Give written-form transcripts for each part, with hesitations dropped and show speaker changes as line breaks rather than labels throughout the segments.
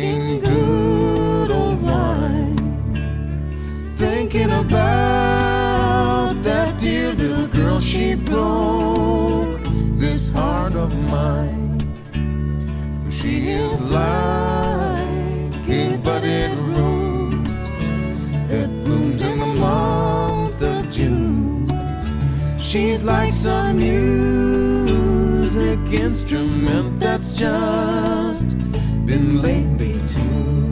drinking good old wine, thinking about that dear little girl. She broke this heart of mine. She is like a budded rose that blooms in the month of June. She's like some music instrument that's just been lately tuned.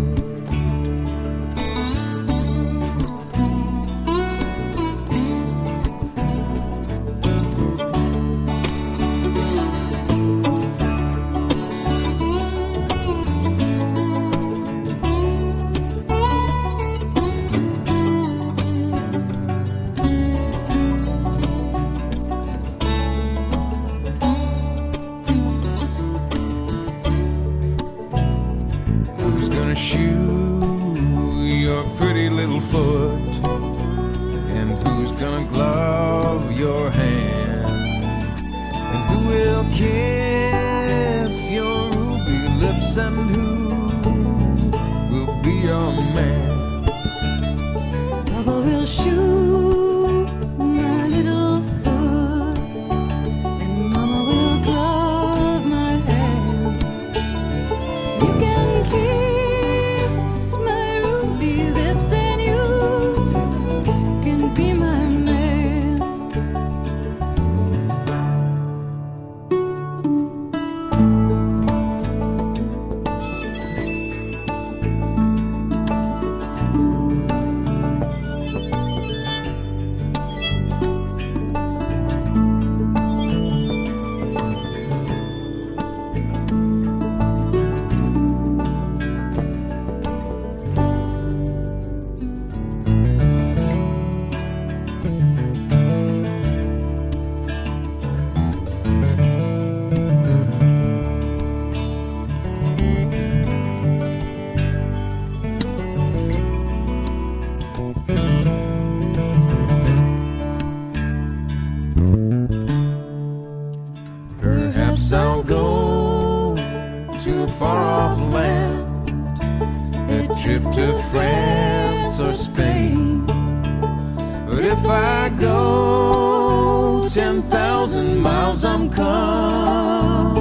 Shoe your pretty little foot, and who's gonna glove your hand, and who will kiss your ruby lips, and who will be your man? Papa will shoe my little foot, and Mama will glove my hand. You can keep perhaps I'll go to a far-off land, a trip to France or Spain. But if I go 10,000 miles, I'm coming